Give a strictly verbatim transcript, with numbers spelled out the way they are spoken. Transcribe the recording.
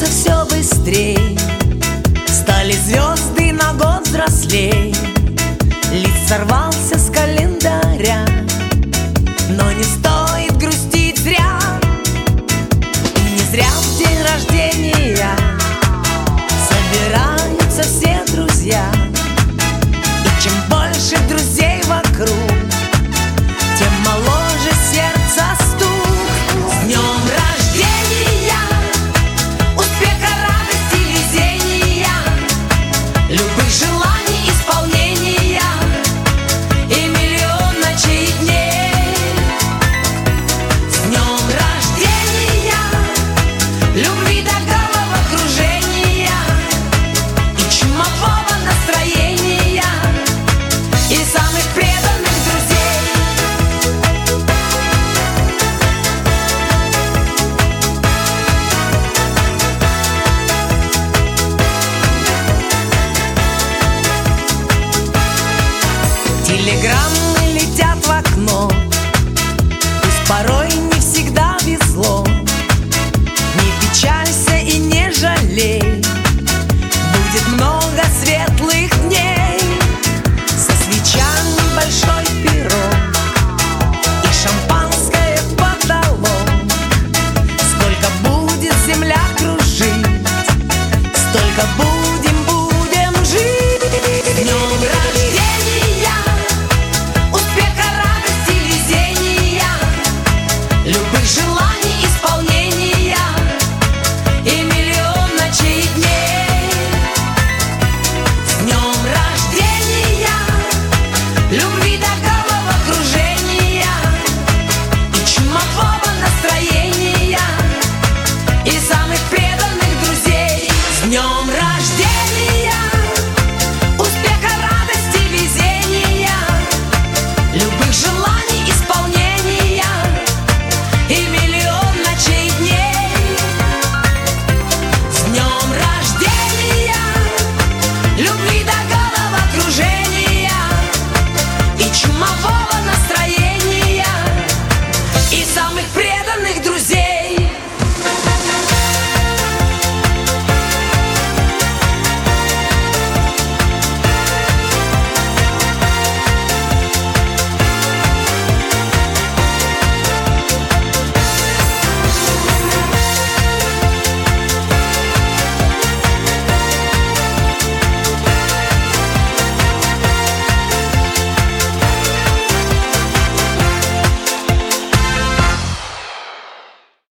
меняются все быстрей, стали звезды на год взрослей. Лист сорвался с календаря, но не стоит грустить зря. И не зря в день рождения собираются все друзья. И чем больше друзей вокруг, тем моложе сердце стук. С днем рождения, успеха, радости, везения, любых желаний исполнения и миллион ночей и дней. С днем рождения, любви, добра